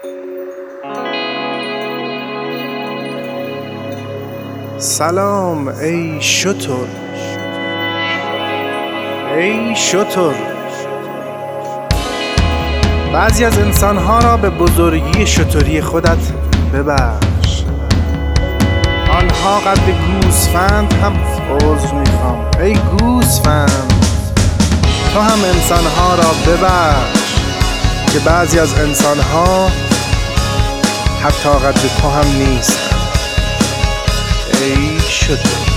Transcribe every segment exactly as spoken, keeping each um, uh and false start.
سلام ای شتر، ای شتر. بعضی از انسانها را به بزرگی شتری خودت ببخش. آنها قد گوسفند هم عذر میخوام. ای گوسفند، تو هم انسانها را ببخش که بعضی از انسانها حتی قد تو هم نیستند. ای شتر.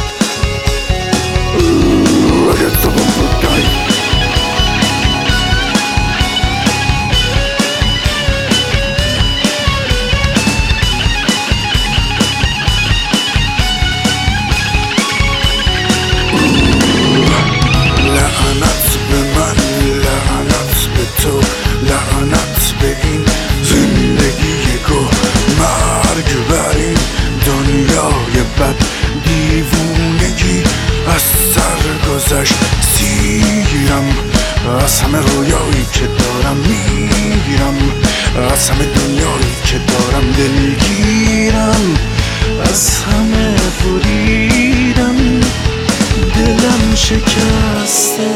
لعنت به من، لعنت به تو، لعنت به این زندگی گو، مرگ بر این دنیای بد، دیوونگی از سر گذشت. سیرم از همه رویایی که دارم، میگیرم از همه دنیایی که دارم، دلگیرم از همه بریدم، دلم شکسته،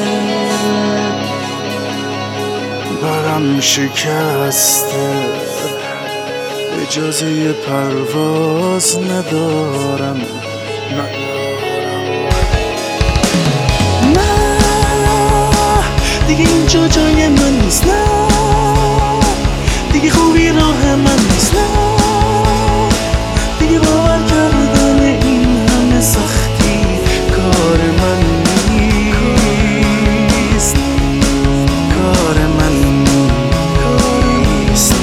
برم شکسته، اجازه پرواز ندارم، نه دیگه اینجا جای من نیست، نه دیگه خوبی راه من نیست، نه دیگه باور کردن این همه سختی کار من نیست، کار من نیست.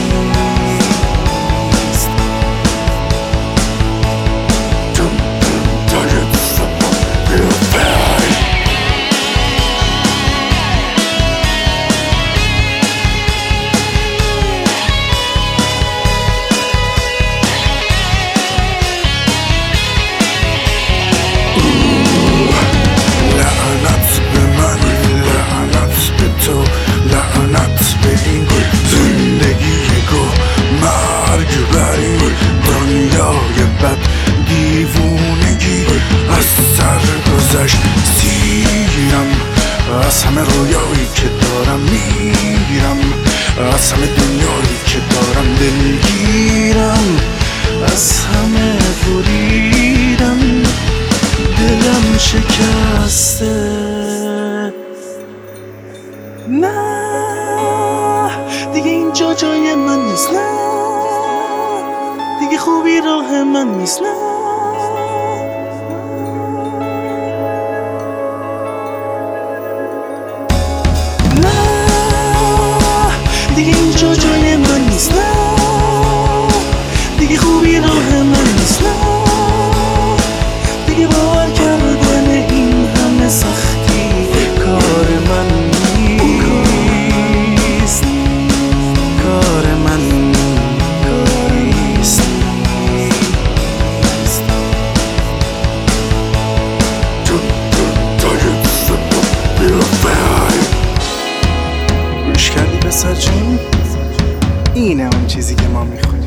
دیوونگی از سر گذشت. سیرم از همه رویایی که دارم، میگیرم از همه دنیایی که دارم، دلگیرم از همه بریدم، دلم شکسته، نه دیگه اینجا جای من نیست، نه دیگه خوبی راه من نیست، نه دیگه اینجا جای من نیست، نه دیگه خوبی راه من نیست، نه دیگه باور کردن این همه سختی کار من نیست، کار من نیست. گوش کردی پسر جون؟ اینه اون چیزی که ما میخوایم.